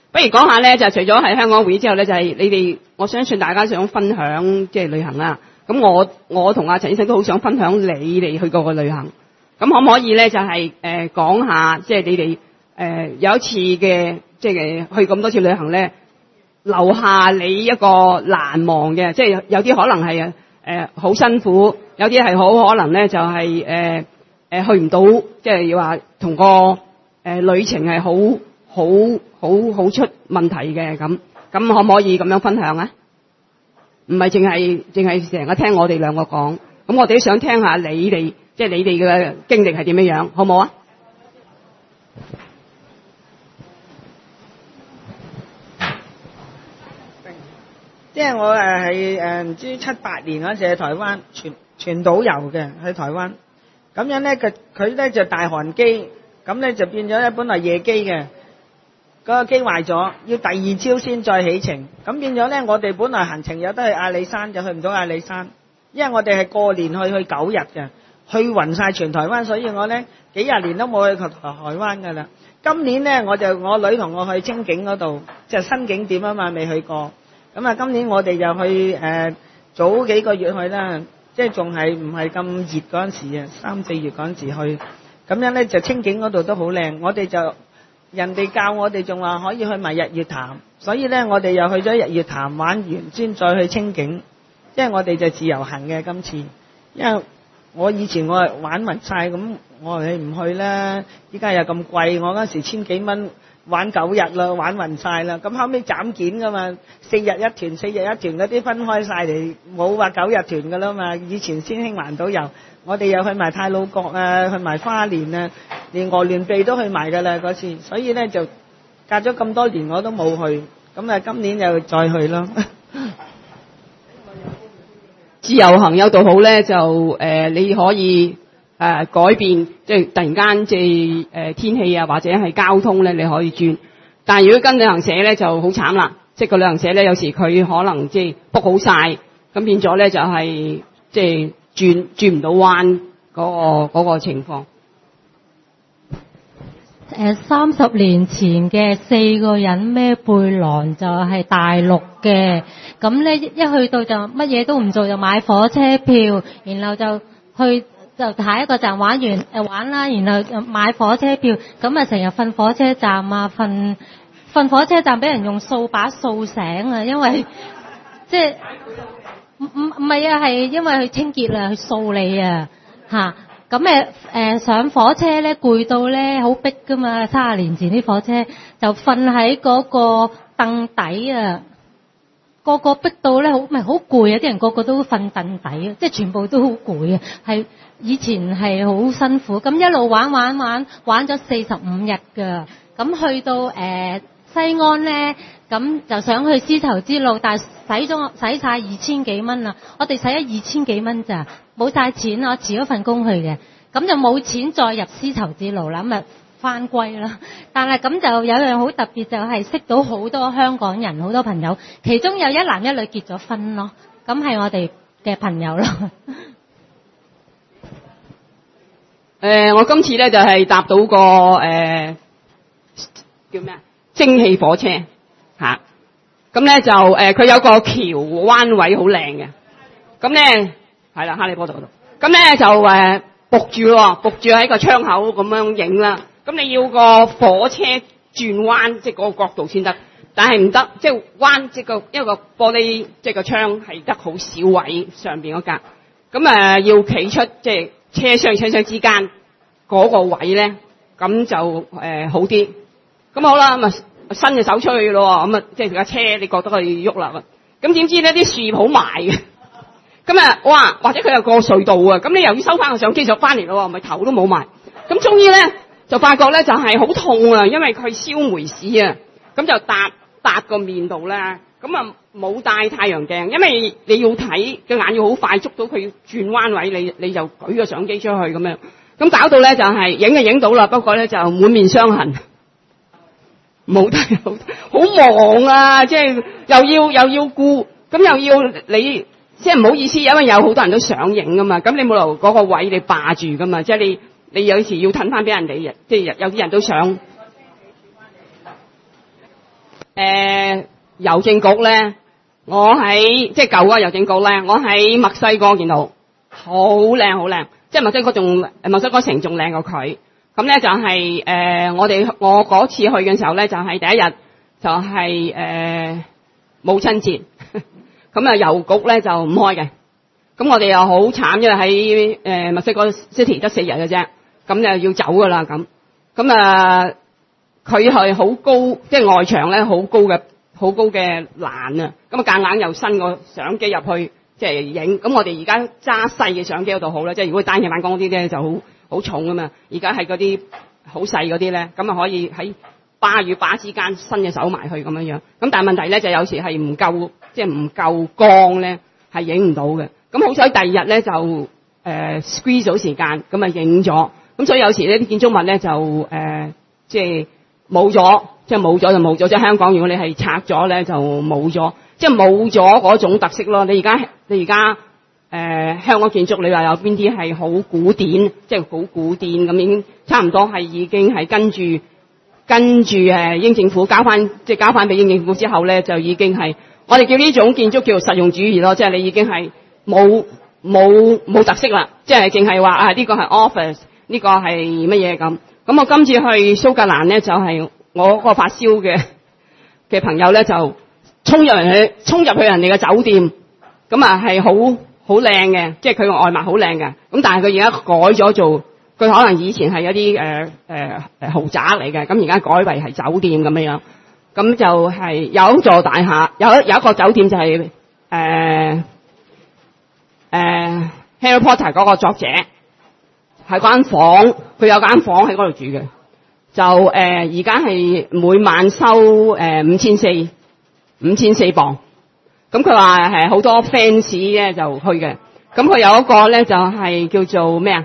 不如講下咧，就除咗係香港會之後咧，就係你哋，我相信大家想分享即係旅行啦。咁我同阿陳醫生都好想分享你哋去過嘅旅行。咁可唔可以咧就係講下即係你哋有一次嘅即係去咁多次旅行咧，留下你一個難忘嘅，即係有啲可能係好辛苦，有啲係好可能咧就係去唔到，即係要話同個旅程係好出問題嘅咁可唔可以咁樣分享啊？唔係淨係成日聽我哋兩個講，咁我哋都想聽下你哋即係你哋嘅經歷係點樣樣，好唔好啊？ 即係我係唔知7、8年嗰陣時去台灣全島遊嘅，去台灣咁樣咧，佢咧就大寒機，咁咧就變咗咧本來夜機嘅，嗰個機壞咗，要第二朝先再起程，咁變咗咧我哋本來行程有得去阿里山，就去唔到阿里山，因為我哋係過年去9日嘅，去勻晒全台灣，所以我咧幾廿年都冇去過台灣噶啦。今年咧我女同我去清境嗰度，即係新景點啊嘛，未去過。咁啊，今年我哋就去早幾個月去啦，即係仲係唔係咁熱嗰陣時啊，3、4月嗰陣時去，咁樣咧就清境嗰度都好靚，我哋就人哋教我哋仲話可以去埋日月潭，所以咧我哋又去咗日月潭玩完先再去清境，即係我哋就自由行嘅今次，因為我以前我係玩勻晒，咁我話你唔去啦，依家又咁貴，我嗰時1000幾蚊。玩9日啦，玩勻晒啦，咁後尾斬件噶嘛，4日一團嗰啲分開晒嚟，冇話9日團噶啦嘛。以前先興環島遊，我哋又去埋太魯閣啊，去埋花蓮啊，連鵝鑾鼻都去埋噶啦嗰次，所以咧就隔咗咁多年我都冇去，咁啊今年又再去咯。 自由行有度好咧，就你可以改變，即係突然間即係天氣啊，或者係交通咧，你可以轉。但係如果跟旅行社咧就好慘啦，即係個旅行社咧有時佢可能即係 book 好晒，咁變咗咧就係即係轉唔到彎嗰個情況。 30年前嘅4個人孭背囊就係大陸嘅，咁咧一去到就乜嘢都唔做，就買火車票，然後就去。就下一個站玩啦，然後就買火車票，咁啊成日瞓火車站啊，瞓火車站俾人用掃把掃醒啊，因為即係唔係啊，係因為去清潔啊，去掃你啊嚇。咁上火車咧攰到咧好逼噶嘛，30年前啲火車就瞓喺嗰個凳底啊。個逼到咧好攰啊！啲人個都瞓凳底啊，即係全部都好攰啊！係以前係好辛苦，咁一路玩咗45日㗎。咁去到西安咧，咁就想去絲綢之路，但係使晒2000幾蚊啊！我哋使咗2000幾蚊咋，冇晒錢啊！我辭咗份工去嘅，咁就冇錢再入絲綢之路啦，咁啊翻歸啦，但係咁就有樣好特別，就係識到好多香港人，好多朋友，其中有一男一女結咗婚咯，咁係我哋嘅朋友咯。 我今次咧就係搭到個叫咩啊？蒸汽火車嚇，咁咧就佢有個橋彎位好靚嘅，咁咧係啦，哈利波特嗰度，咁咧就伏住喺個窗口咁樣影啦。咁你要個火車轉彎，即係嗰個角度先得，但係唔得，即係彎，即係一個玻璃，即係個窗係得好少位上邊嗰格，咁要企出即係車廂之間嗰個位咧，咁就好啲。咁好啦，咁啊伸隻手出去咯，咁啊即係架車你覺得佢喐啦，咁點知咧啲樹好埋嘅，咁哇，或者佢有個隧道啊，咁你又要收翻個相機就翻嚟咯，咪頭都冇埋，咁終於咧。就發覺咧就係好痛啊，因為佢燒煤屎啊，咁就搭個面度咧，咁啊冇戴太陽鏡，因為你要睇個眼要好快捉到佢轉彎位，你就舉個相機出去咁樣，咁搞到咧就係影就影到啦，不過咧就滿面傷痕，冇睇好忙啊，即係又要顧，咁又要你即係唔好意思，因為有好多人都想影噶嘛，咁你冇留嗰個位你霸住噶嘛，即係你有時要褪翻俾人哋，即係有啲人都想。 郵政局咧，我喺即係舊嗰個郵政局咧，我喺墨西哥見到好靚好靚，即係墨西哥城仲靚過佢。咁咧就係我嗰次去嘅時候咧，就係第一日就係母親節，咁啊郵局咧就唔開嘅。咁我哋又好慘，因為喺墨西哥 City 得4日嘅啫，咁就要走噶啦咁。咁啊，佢係好高，即係外牆咧好高嘅欄啊。咁啊夾硬又伸個相機入去，即係影。咁我哋而家揸細嘅相機嗰度好啦，即係如果單眼反光嗰啲咧就好重噶嘛。而家係嗰啲好細嗰啲咧，咁啊可以喺巴與巴之間伸隻手埋去咁樣樣。咁但係問題咧就有時係唔夠，即係唔夠光咧，係影唔到嘅。咁好彩第二日咧就squeeze 咗時間，咁啊影咗。咁所以有時呢啲建築物咧就即係冇咗，即係冇咗就冇咗。即係香港，如果你係拆咗咧就冇咗，即係冇咗嗰種特色咯。你而家香港建築，你話有邊啲係好古典，即係好古典咁已經差唔多係已經係跟住英政府交翻俾英政府之後咧，就已經係我哋叫呢種建築叫做實用主義咯。即係你已經係冇特色啦，即係淨係話呢個係 office， 呢個係乜嘢咁。咁我今次去蘇格蘭咧，就係我個發燒嘅朋友咧，就衝入去人哋嘅酒店，咁啊係好靚嘅，即係佢個外貌好靚嘅。咁但係佢而家改咗做，佢可能以前係一啲豪宅嚟嘅，咁而家改為係酒店咁樣。咁就係有一座大廈，有一個酒店就係Harry Potter 嗰個作者係間房，佢有間房喺嗰度住嘅，就而家係每晚收5400鎊。咁佢話係好多 fans 咧就去嘅。咁佢有一個咧就係叫做咩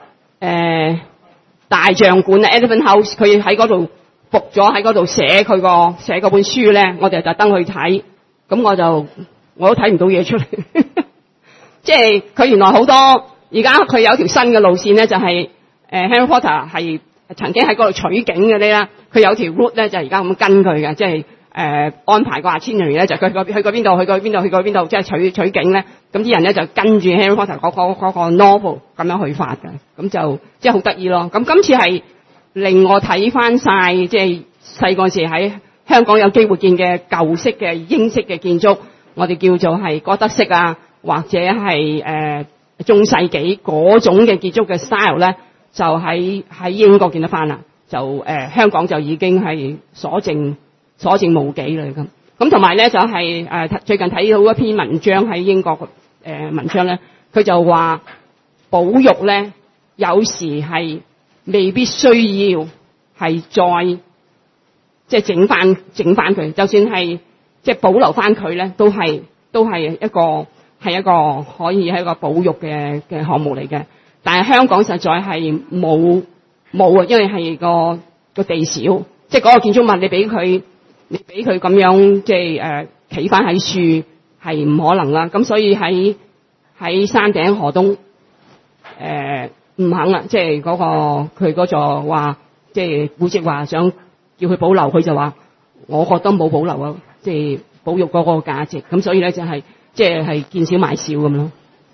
大象館 Elephant House， 佢喺嗰度伏咗喺嗰度寫嗰本書咧，我哋就特登去睇。咁我都睇唔到嘢出嚟。即係佢原來好多，而家佢有條新嘅路線咧，就係Harry Potter 係曾經喺嗰度取景嘅咧，佢有條 route 咧就而家咁跟佢嘅，即係安排個 itinerary 咧，就佢去過邊度，即係取景咧，咁啲人咧就跟住 Harry Potter 嗰個 novel 咁樣去發嘅，咁就即係好得意咯。咁今次係令我睇翻晒，即係細個時喺香港有機會見嘅舊式嘅英式嘅建築，我哋叫做係哥德式啊，或者係中世紀嗰種嘅建築嘅 style 咧，就喺英國見得翻啦，就香港就已經係所剩無幾啦咁。咁同埋咧就係最近睇到一篇文章喺英國文章咧，佢就話保育咧有時係未必需要係再即係整翻佢，就算係即係保留翻佢咧，都係一個可以係一個保育嘅項目嚟嘅。但係香港實在係冇啊，因為係個地少，即係嗰個建築物你俾佢咁樣即係企翻喺樹係唔可能啦。咁所以喺山頂河東唔肯啦，即係佢嗰座話即係古蹟話想叫佢保留，佢就話我覺得冇保留啊，即係保育嗰個價值。咁所以咧就係即係見少買少咁咯。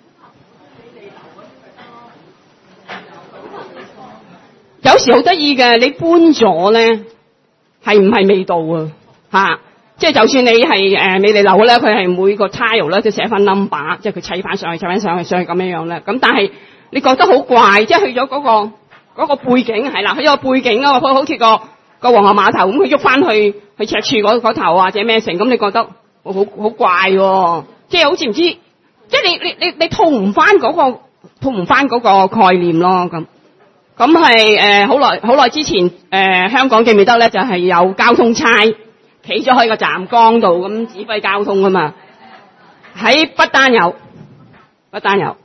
有時好得意嘅，你搬咗咧係唔係味道啊？即係就算你係美利樓咧，佢係每個 tile 咧都寫翻 number， 即係佢砌翻上去咁樣樣咧。咁但係你覺得好怪，即係去咗嗰個背景係啦，去咗背景啊，佢好似個皇后碼頭咁，佢喐翻去赤柱嗰頭或者咩城，咁你覺得好怪喎？即係好似唔知，即係你套唔翻嗰個概念咯咁。咁係好耐之前香港記唔記得咧？就係有交通差企咗喺個站崗度咁指揮交通㗎嘛。喺不單個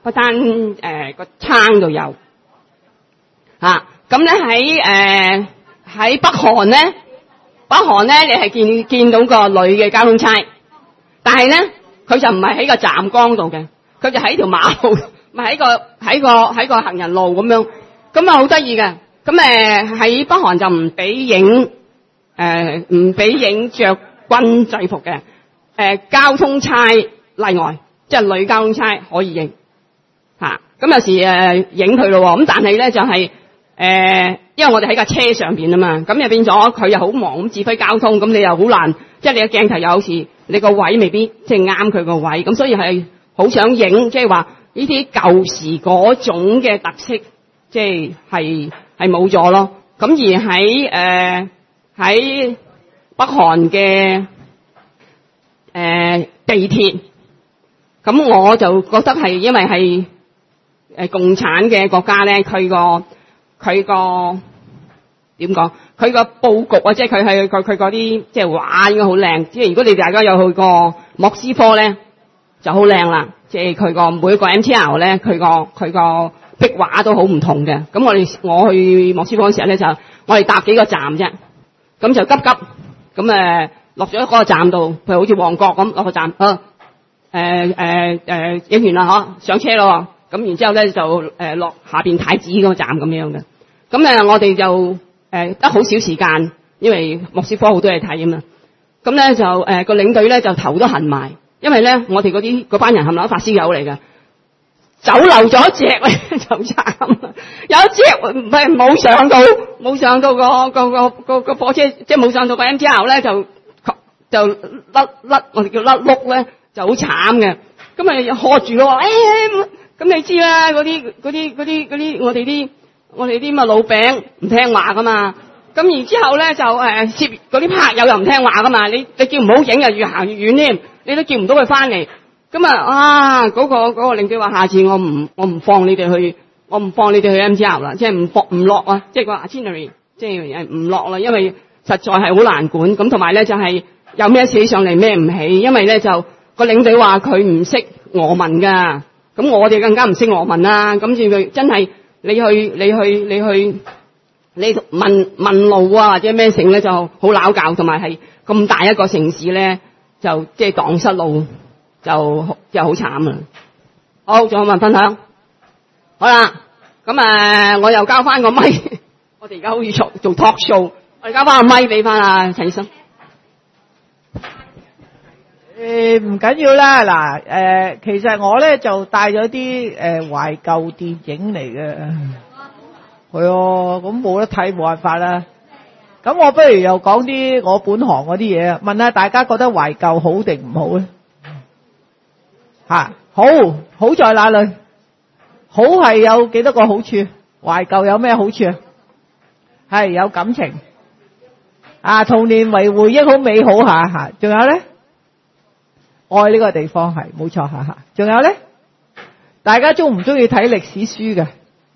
撐度有嚇。咁咧喺北韓咧你係見到個女嘅交通差，但係咧佢就唔係喺個站崗度嘅，佢就喺條馬路，咪喺個行人路咁樣。咁啊好得意嘅，咁喺北韓就唔俾影着軍制服嘅。交通差例外，即係女交通差可以影嚇。咁有時影佢咯喎，咁但係咧就係因為我哋喺架車上邊啊嘛，咁又變咗佢又好忙咁指揮交通，咁你又好難，即係你嘅鏡頭有時你個位未必即係啱佢個位，咁所以係好想影，即係話呢啲舊時嗰種嘅特色，即係冇咗咯。咁而喺北韓嘅地鐵，咁我就覺得係因為係共產嘅國家咧，佢個點講？佢個佈局啊，即係佢嗰啲即係畫應該好靚。即係如果你大家有去過莫斯科咧，就好靚啦。即係佢個每一個 MTR 咧，佢個壁畫都好唔同嘅。咁我去莫斯科嘅時候咧，就我哋搭幾個站啫，咁就急咁落咗嗰個站度，譬如好似旺角咁落個站，影完啦上車咯。咁然之後咧就落下邊太子嗰個站咁樣嘅。咁我哋就得好少時間，因為莫斯科好多嘢睇啊嘛。咁咧就個領隊咧就頭都痕埋，因為咧我哋嗰班人係咪都發燒友嚟㗎？走漏咗一隻咧就慘，有一隻唔係冇上到個火車，即係冇上到個 MTR 咧就甩我哋叫甩碌咧就好慘嘅。咁咪喝住咯，咁你知啦，嗰啲我哋啲咁嘅老餅唔聽話噶嘛。咁然之後咧就攝嗰啲拍友又唔聽話噶嘛，你叫唔好影又越行越遠添，你都叫唔到佢翻嚟。咁嗰個領隊話下次我唔放你哋去 MTR 啦，即係唔落啊，即係個 itinerary 即係唔落啦，因為實在係好難管。咁同埋咧就係有咩寫上嚟孭唔起，因為咧就個領隊話佢唔識俄文噶，咁我哋更加唔識俄文啦。咁至佢真係你去問路啊或者咩成咧就好拗教，同埋係咁大一個城市咧就即係蕩失路。就好慘啊！好，仲有冇人分享？好啦，咁我又交翻個咪，我哋而家好似做 talk show， 我哋交翻個咪俾翻阿陳醫生。 唔緊要啦，嗱，其實我咧就帶咗啲懷舊電影嚟嘅，係啊，咁冇得睇冇辦法啦。咁我不如又講啲我本行嗰啲嘢啊，問下大家覺得懷舊好定唔好咧？好在哪裏？好係有幾多個好處？懷舊有咩好處啊？係有感情童年為回憶好美好吓。仲有咧，愛呢個地方係冇錯吓。仲有咧，大家中唔中意睇歷史書嘅？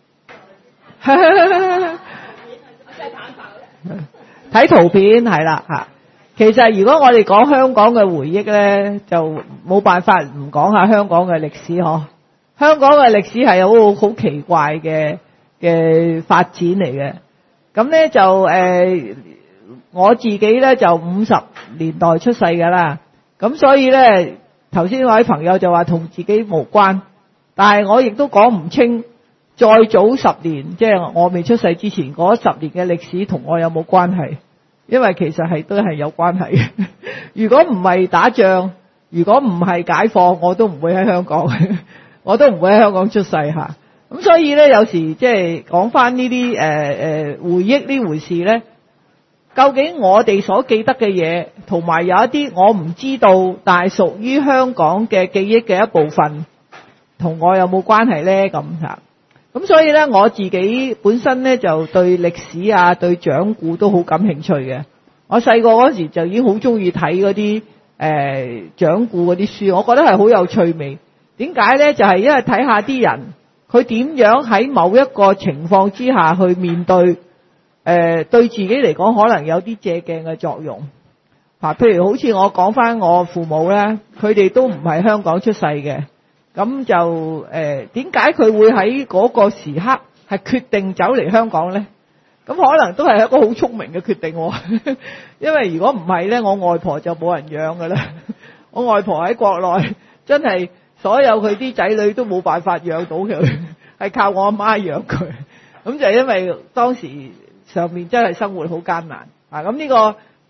睇圖片係啦吓。其實如果我哋講香港嘅回憶咧，就冇辦法唔講下香港嘅歷史嗬。香港嘅歷史係有好奇怪嘅發展嚟嘅。咁咧就我自己咧就50年代出世噶啦。咁所以咧頭先嗰位朋友就話同自己無關，但係我亦都講唔清再早10年，即係我未出世之前嗰10年嘅歷史同我有冇關係？因為其實都係有關係嘅。如果唔係打仗，如果唔係解放，我都唔會喺香港，我都唔會喺香港出世吓。咁所以咧，有時即係講翻呢啲回憶呢回事咧，究竟我哋所記得嘅嘢，同埋有一啲我唔知道，但係屬於香港嘅記憶嘅一部分，同我有冇關係咧？咁吓。咁所以咧，我自己本身咧就對歷史啊、對掌故都好感興趣嘅。我細個嗰時就已經好中意睇嗰啲掌故嗰啲書，我覺得係好有趣味。點解咧？就係因為睇下啲人佢點樣喺某一個情況之下去面對，對自己嚟講可能有啲借鏡嘅作用。譬如好似我講翻我父母咧，佢哋都唔係香港出世嘅。咁就點解佢會喺嗰個時刻係決定走嚟香港呢？咁可能都係一個好聰明嘅決定喎。因為如果唔係呢，我外婆就冇人養㗎啦。我外婆喺國內真係所有佢啲仔女都冇辦法養到佢，係靠我阿媽養佢。咁就因為當時上面真係生活好艱難。咁呢個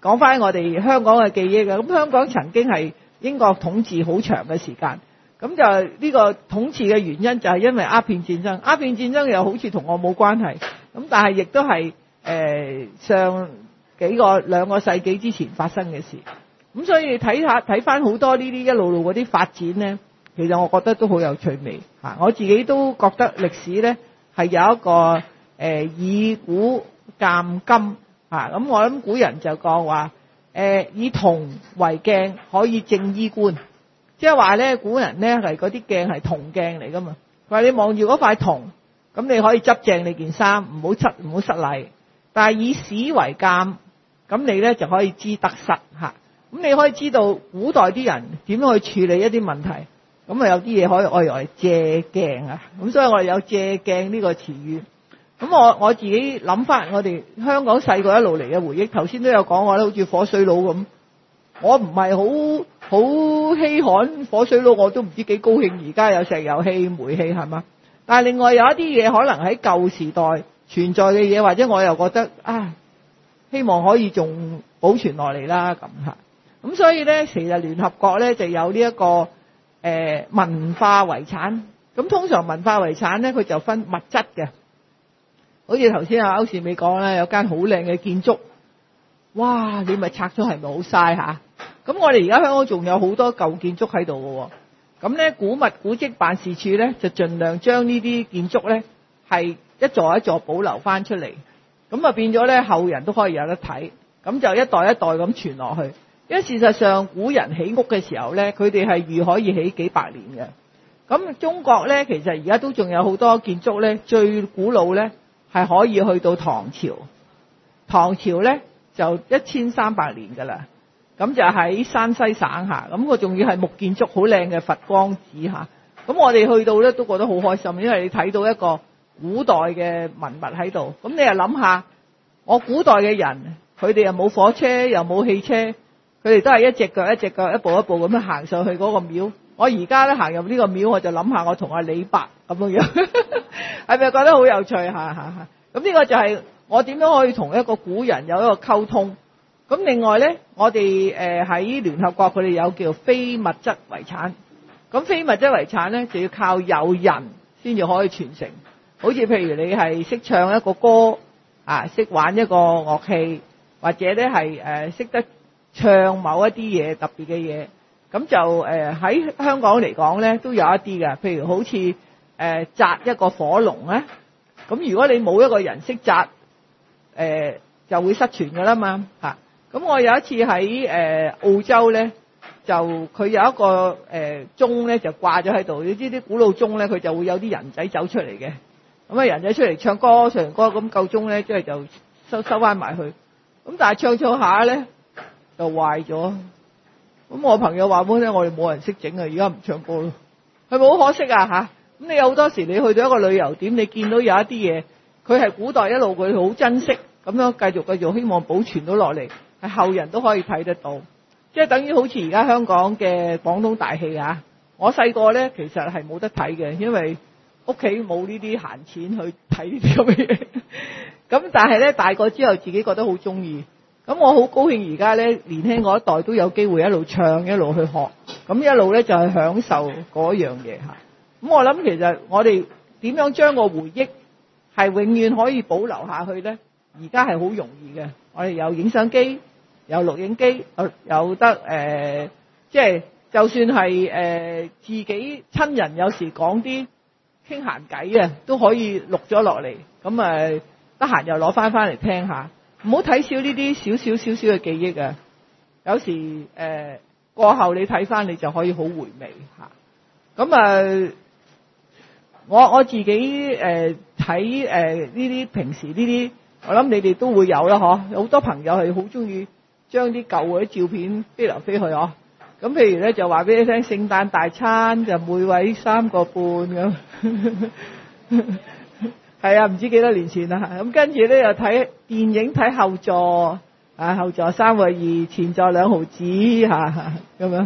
講翻我哋香港嘅記憶啊。咁香港曾經係英國統治好長嘅時間，咁就呢個統治嘅原因就係因為鴉片戰爭。鴉片戰爭又好似同我冇關係，咁但係亦都係上兩個世紀之前發生嘅事。咁所以睇翻好多呢啲一路嗰啲發展呢，其實我覺得都好有趣味嚇。我自己都覺得歷史呢係有一個以古鑑今嚇。咁我諗古人就講話以銅為鏡可以正衣冠，即係話呢古人呢係嗰啲鏡係銅鏡嚟噶嘛。佢話你望住嗰塊銅，咁你可以執正你件衫，唔好失禮。但係以史為鑑，咁你呢就可以知得失嚇。咁你可以知道古代啲人點樣去處理一啲問題，咁啊有啲嘢可以愛嚟借鏡啊。咁所以我哋有借鏡呢個詞語。咁我自己諗翻我哋香港細個一路嚟嘅回憶，頭先都有講過啦，好似火水佬咁。我唔係好稀罕火水佬，我都唔知幾高興。而家有石油氣、煤氣係嘛？但係另外有一啲嘢可能喺舊時代存在嘅嘢，或者我又覺得希望可以仲保存落嚟啦咁嚇。咁所以呢，其實聯合國呢就有呢一個文化遺產。咁通常文化遺產呢，佢就分物質嘅，好似頭先歐士美講啦，有間好靚嘅建築，哇！你咪拆咗係咪好嘥嚇？咁我哋而家香港仲有好多舊建築喺度嘅喎。咁呢，古物古蹟辦事處呢，就盡量將呢啲建築呢係一座一座保留翻出嚟，咁啊變咗呢後人都可以有得睇，咁就一代一代咁傳落去。因為事實上古人起屋嘅時候呢，佢哋係預可以起幾百年嘅。咁中國呢，其實而家都仲有好多建築呢，最古老呢係可以去到唐朝。唐朝呢就1300年㗎啦。咁就喺山西省下，咁我仲要係木建築，好靚嘅佛光寺下。咁我哋去到呢都覺得好開心，因為你睇到一個古代嘅文物喺度。咁你又諗下，我古代嘅人，佢哋又冇火車，又冇汽車，佢哋都係一隻腳一隻腳，一步一步咁樣行上去嗰個廟。我而家咧行入呢個廟，我就諗下我同阿李白咁樣，係咪覺得好有趣嚇？咁呢個就係我點樣可以同一個古人有一個溝通。咁另外咧，我哋喺聯合國佢哋有叫非物質遺產。咁非物質遺產咧就要靠有人先至可以傳承。好似譬如你係識唱一個歌識玩一個樂器，或者咧係識得唱某一啲嘢特別嘅嘢，咁就喺香港嚟講咧都有一啲嘅。譬如好似紮一個火龍咧，咁如果你冇一個人識紮，就會失傳噶啦嘛嚇。咁我有一次喺澳洲咧，就佢有一個鐘咧就掛咗喺度。你知啲古老鐘咧，佢就會有啲人仔走出嚟嘅。咁啊人仔出嚟唱歌，唱完歌咁夠鐘咧，即係就收翻埋去。咁但係唱下咧就壞咗。咁我朋友話俾我聽，我哋冇人識整啊，而家唔唱歌咯。係咪好可惜啊嚇？咁你有好多時你去到一個旅遊點，你見到有一啲嘢，佢係古代一路佢好珍惜，咁樣繼續希望保存到落嚟。係後人都可以睇得到，即係等於好似而家香港嘅廣東大戲啊！我細個呢其實係冇得睇嘅，因為屋企冇呢啲閒錢去睇呢啲咁嘅嘢。咁但係呢，大個之後自己覺得好中意，咁我好高興而家呢年輕嗰一代都有機會一路唱一路去學，咁一路呢就係享受嗰樣嘢嚇。咁我諗其實我哋點樣將個回憶係永遠可以保留下去呢？而家係好容易嘅，我哋有影相機。有錄影機，有得即係就算係自己親人有時講啲傾閒偈啊，都可以錄咗落嚟。咁得閒又攞翻嚟聽下，唔好睇少呢啲少少嘅記憶啊！有時過後你睇翻，你就可以好回味嚇。咁我自己睇呢啲平時呢啲，我諗你哋都會有啦，嗬！有好多朋友係好中意將啲舊嗰啲照片飛嚟飛去哦，咁譬如咧就話俾你聽，聖誕大餐就每位3個半咁，係啊，唔知幾多年前啦。咁跟住咧又睇電影睇後座，後座3個2，前座2毫子咁樣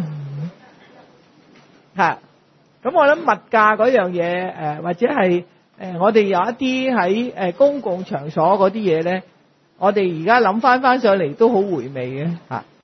嚇。咁我諗物價嗰樣嘢或者係我哋有一啲喺公共場所嗰啲嘢咧。 我哋而家諗翻上嚟都好回味嘅嚇。